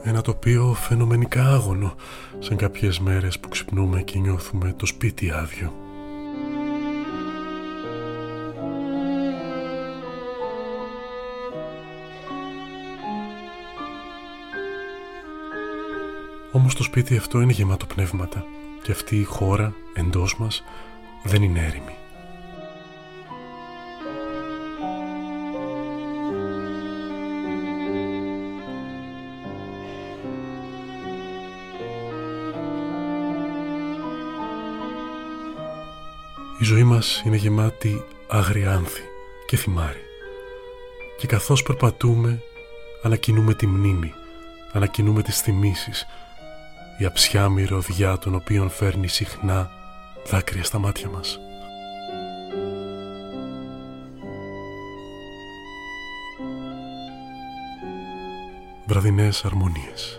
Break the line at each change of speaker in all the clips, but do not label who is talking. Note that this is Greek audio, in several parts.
Ένα τοπίο φαινομενικά άγωνο, σαν κάποιες μέρες που ξυπνούμε και νιώθουμε το σπίτι άδειο. Όμως το σπίτι αυτό είναι γεμάτο πνεύματα και αυτή η χώρα εντός μας δεν είναι έρημη. Η ζωή μας είναι γεμάτη άγρια άνθη και θυμάρι. Και καθώς περπατούμε, ανακοινούμε τη μνήμη, ανακοινούμε τις θυμήσεις, η αψιά μυρωδιά των οποίων φέρνει συχνά δάκρυα στα μάτια μας. Βραδινές αρμονίες.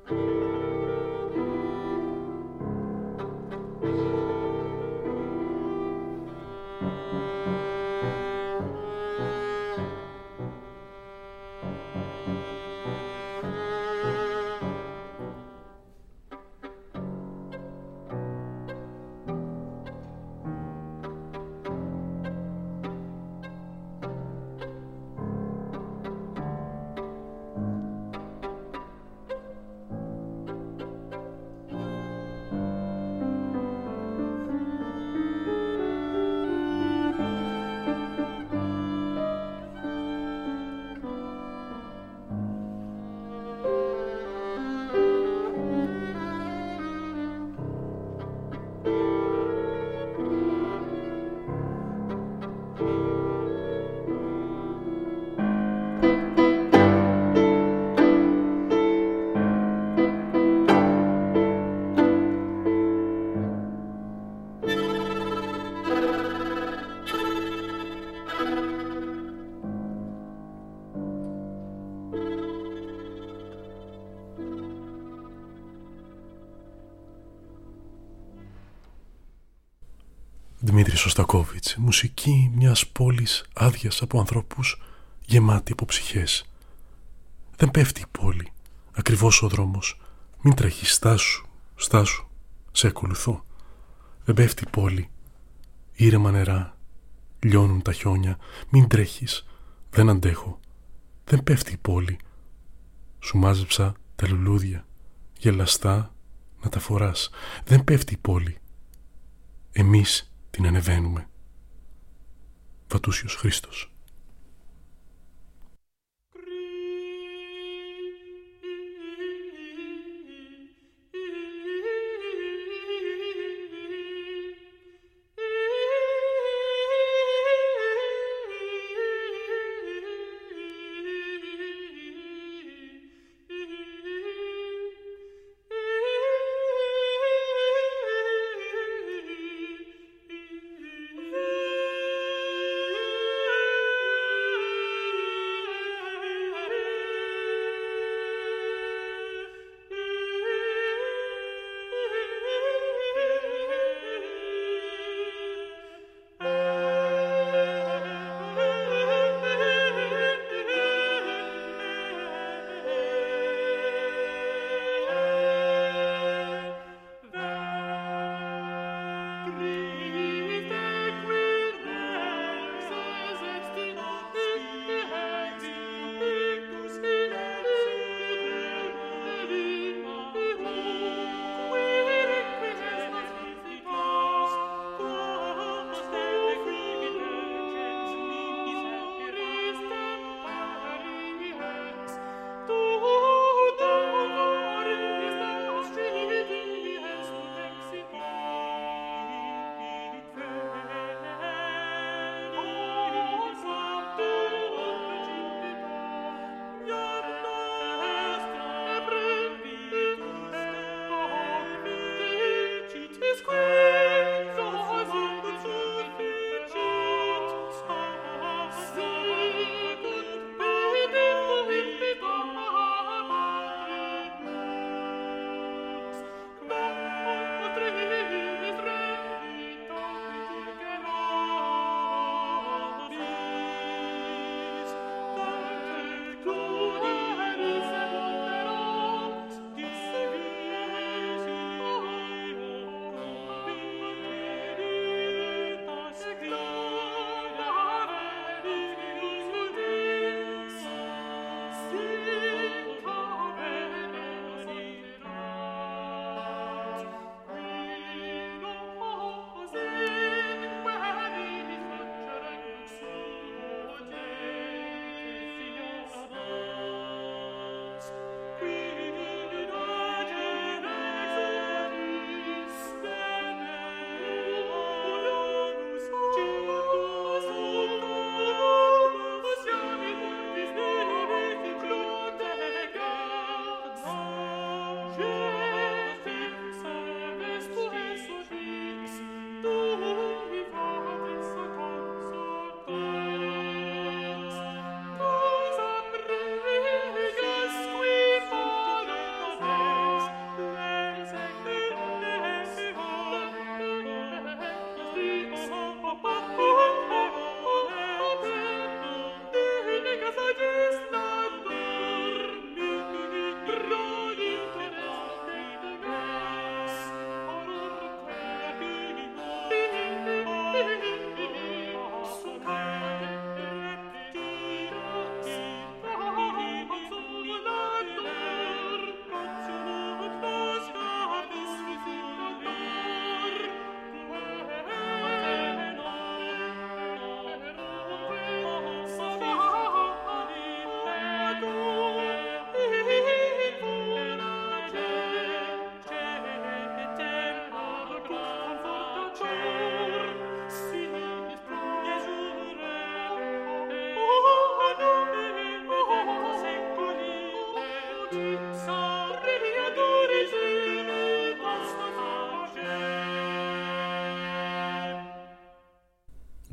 Δημήτρης Σωστακόβιτς, μουσική μιας πόλης άδειας από ανθρώπους, γεμάτη από ψυχές. Δεν πέφτει η πόλη, ακριβώς ο δρόμος. Μην τρέχεις, στάσου, στάσου, σε ακολουθώ. Δεν πέφτει η πόλη, ήρεμα νερά, λιώνουν τα χιόνια. Μην τρέχεις, δεν αντέχω. Δεν πέφτει η πόλη. Σου μάζεψα τα λουλούδια, γελαστά να τα φοράς. Δεν πέφτει η πόλη. Εμείς την ανεβαίνουμε. Βατούσιος Χρήστος.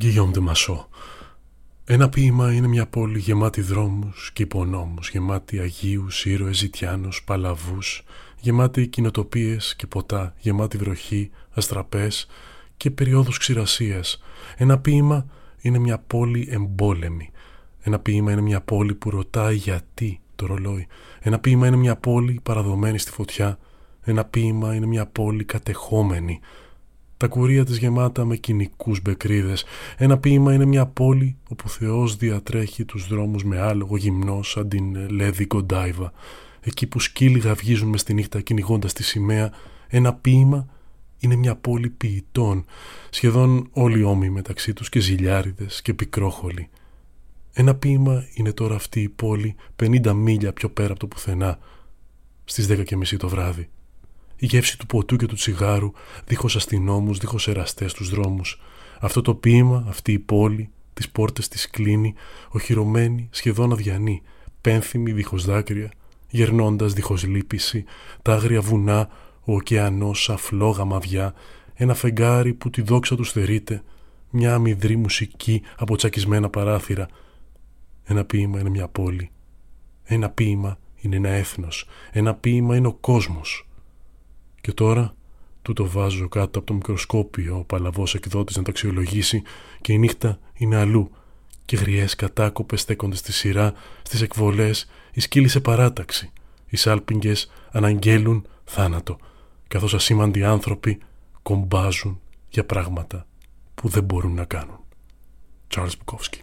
Γκίγιομ ντε Μασό. Ένα ποίημα είναι μια πόλη γεμάτη δρόμους και υπονόμους, γεμάτη αγίους, ήρωες, ζητιάνους, παλαβούς, γεμάτη κοινοτοπίες και ποτά, γεμάτη βροχή, αστραπές και περιόδους ξηρασίας. Ένα ποίημα είναι μια πόλη εμπόλεμη. Ένα ποίημα είναι μια πόλη που ρωτάει γιατί το ρολόι. Ένα ποίημα είναι μια πόλη παραδομένη στη φωτιά. Ένα ποίημα είναι μια πόλη κατεχόμενη. Τα κουρία της γεμάτα με κοινικούς μπεκρίδες. Ένα ποίημα είναι μια πόλη όπου Θεός διατρέχει τους δρόμους με άλογο γυμνό σαν την Λέδη Γκοντάιβα. Εκεί που σκύλοι γαυγίζουν μες τη νύχτα κυνηγώντας τη σημαία. Ένα ποίημα είναι μια πόλη ποιητών, σχεδόν όλοι όμοιοι μεταξύ τους και ζηλιάριδες και πικρόχολοι. Ένα ποίημα είναι τώρα αυτή η πόλη 50 μίλια πιο πέρα από το πουθενά, στις 10:30 το βράδυ. Η γεύση του ποτού και του τσιγάρου, δίχως αστυνόμους, δίχως εραστές στους δρόμους. Αυτό το ποίημα, αυτή η πόλη, τις πόρτες της κλείνει, οχυρωμένη, σχεδόν αδιανή, πένθυμη δίχως δάκρυα, γερνώντας δίχως λύπηση, τα άγρια βουνά, ο ωκεανός σαν φλόγα μαβιά, ένα φεγγάρι που τη δόξα του στερείται, μια αμυδρή μουσική από τσακισμένα παράθυρα. Ένα ποίημα είναι μια πόλη. Ένα ποίημα είναι ένα έθνος. Ένα ποίημα είναι ο κόσμος. Και τώρα τούτο βάζω κάτω από το μικροσκόπιο ο παλαβός εκδότης να το αξιολογήσει και η νύχτα είναι αλλού και γριές κατάκοπες στέκονται στη σειρά, στις εκβολές, οι σκύλοι σε παράταξη, οι σάλπιγγες αναγγέλουν θάνατο, καθώς ασήμαντοι άνθρωποι κομπάζουν για πράγματα που δεν μπορούν να κάνουν. Charles Bukowski.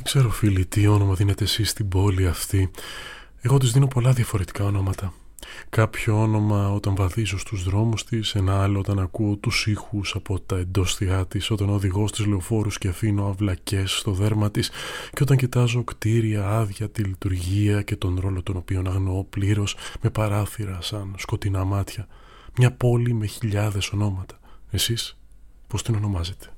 ξέρω φίλοι τι όνομα δίνετε εσείς στην πόλη αυτή. Εγώ τους δίνω πολλά διαφορετικά ονόματα. Κάποιο όνομα όταν βαδίζω στους δρόμους της, ένα άλλο όταν ακούω τους ήχους από τα εντόστια της, όταν οδηγώ στις λεωφόρους και αφήνω αυλακές στο δέρμα της, και όταν κοιτάζω κτίρια άδεια, τη λειτουργία και τον ρόλο τον οποίο αγνοώ πλήρως, με παράθυρα σαν σκοτεινά μάτια. Μια πόλη με χιλιάδες ονόματα. Εσείς πώς την ονομάζετε?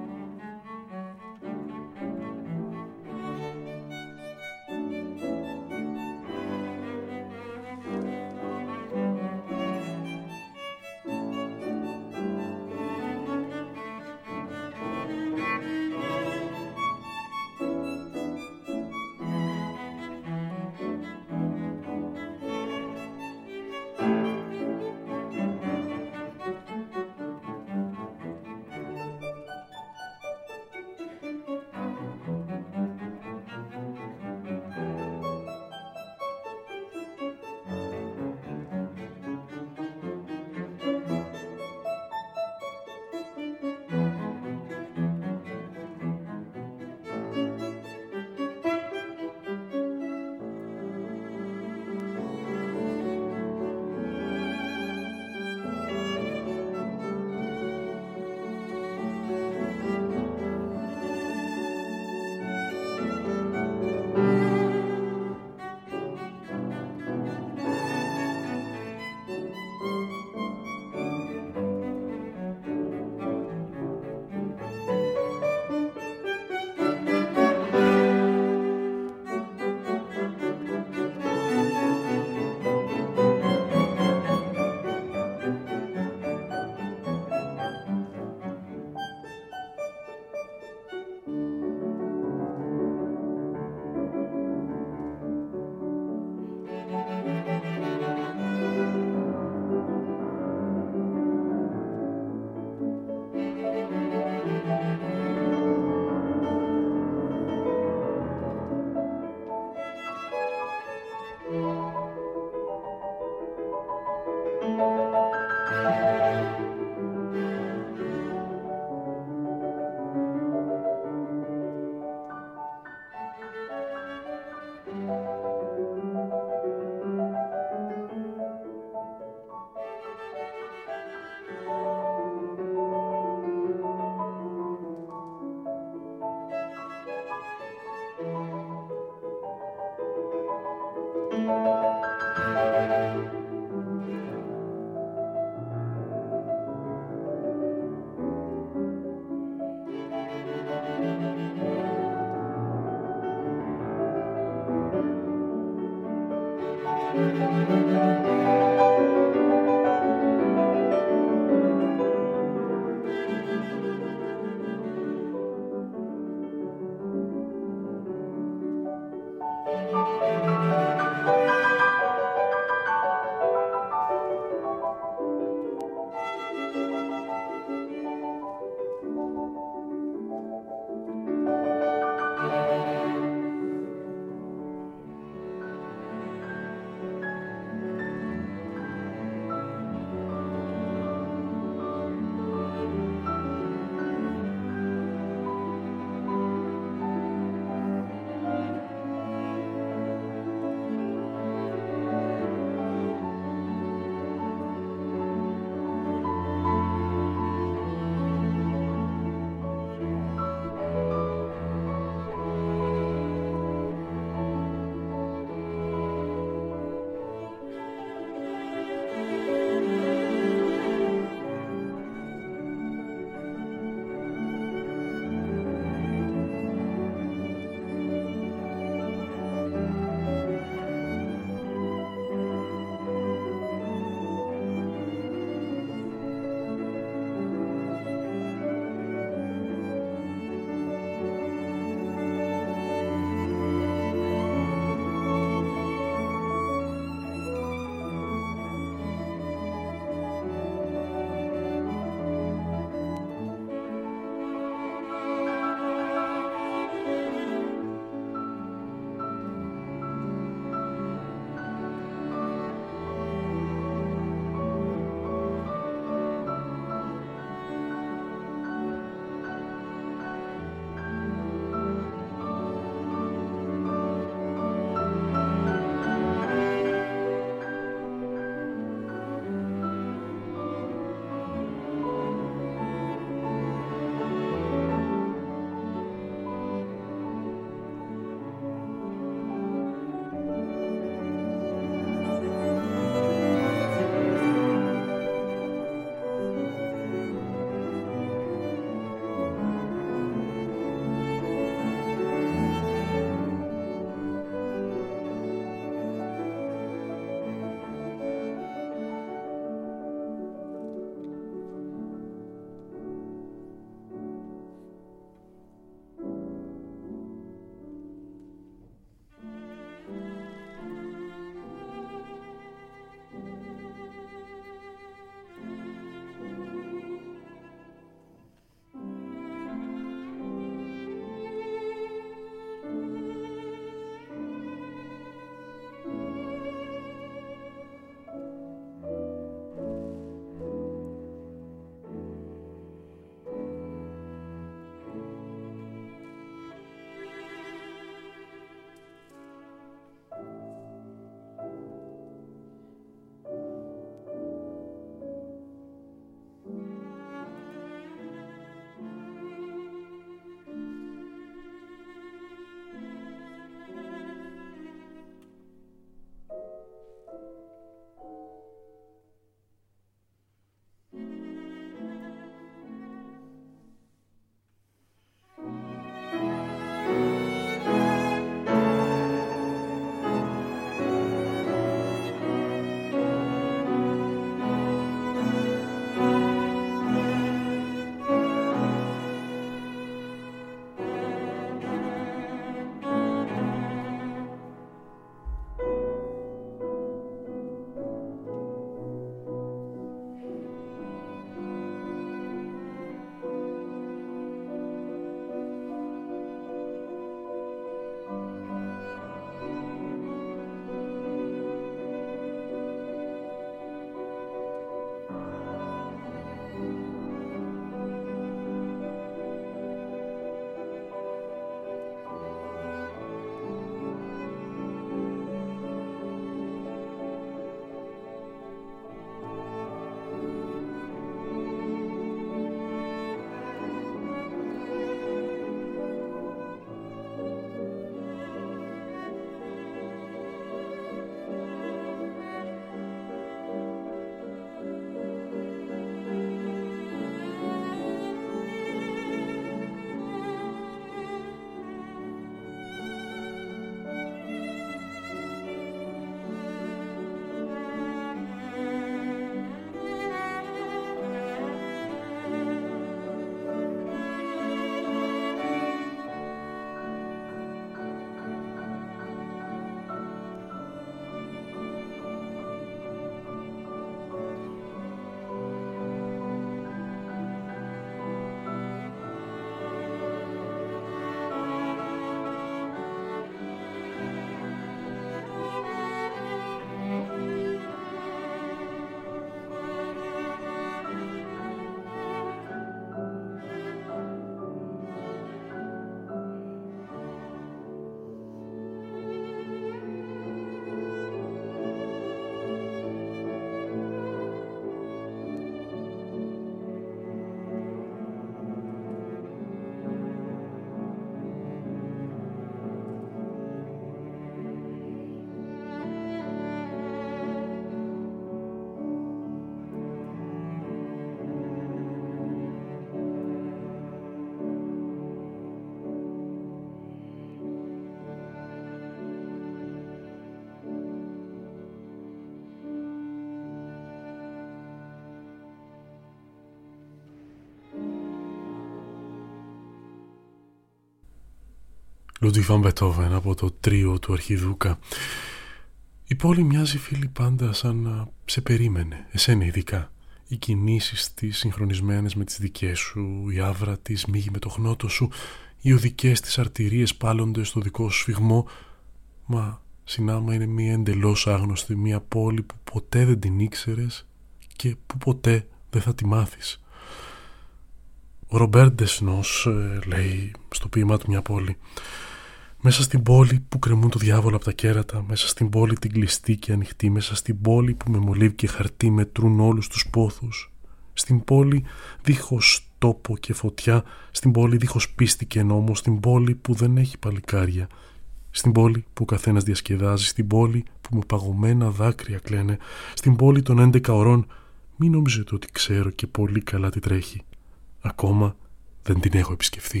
Λούντβιγκ βαν Μπετόβεν από το τρίο του Αρχιδούκα. Η πόλη μοιάζει, φίλοι, πάντα σαν να σε περίμενε, εσένα ειδικά. Οι κινήσεις της συγχρονισμένες με τις δικές σου, η άβρα της μίγει με το χνότο σου, οι οδικές της αρτηρίες πάλλονται στο δικό σου σφιγμό, μα συνάμα είναι μια εντελώς άγνωστη, μια πόλη που ποτέ δεν την ήξερες και που ποτέ δεν θα τη μάθεις. Ο Ρομπέρ Ντεσνός λέει στο ποίημά του μια πόλη: μέσα στην πόλη που κρεμούν το διάβολο από τα κέρατα, μέσα στην πόλη την κλειστή και ανοιχτή, μέσα στην πόλη που με μολύβι και χαρτί μετρούν όλους τους πόθους, στην πόλη δίχως τόπο και φωτιά, στην πόλη δίχως πίστη και νόμο, στην πόλη που δεν έχει παλικάρια, στην πόλη που ο καθένας διασκεδάζει, στην πόλη που με παγωμένα δάκρυα κλαίνε, στην πόλη των 11 ωρών. Μην νομίζετε ότι ξέρω και πολύ καλά τι τρέχει. Ακόμα δεν την έχω επισκεφθεί.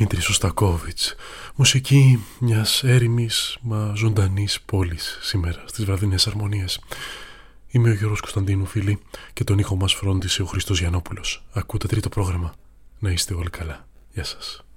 Δημήτρη Σωστακόβιτς. Μουσική μιας έρημης μα ζωντανής πόλης σήμερα στις βραδινές αρμονίες. Είμαι ο Γιώργος Κωνσταντίνου, φίλοι, και τον ήχο μας φρόντισε ο Χρήστος Γιαννόπουλος. Ακούτε τρίτο πρόγραμμα. Να είστε όλοι καλά. Γεια σας.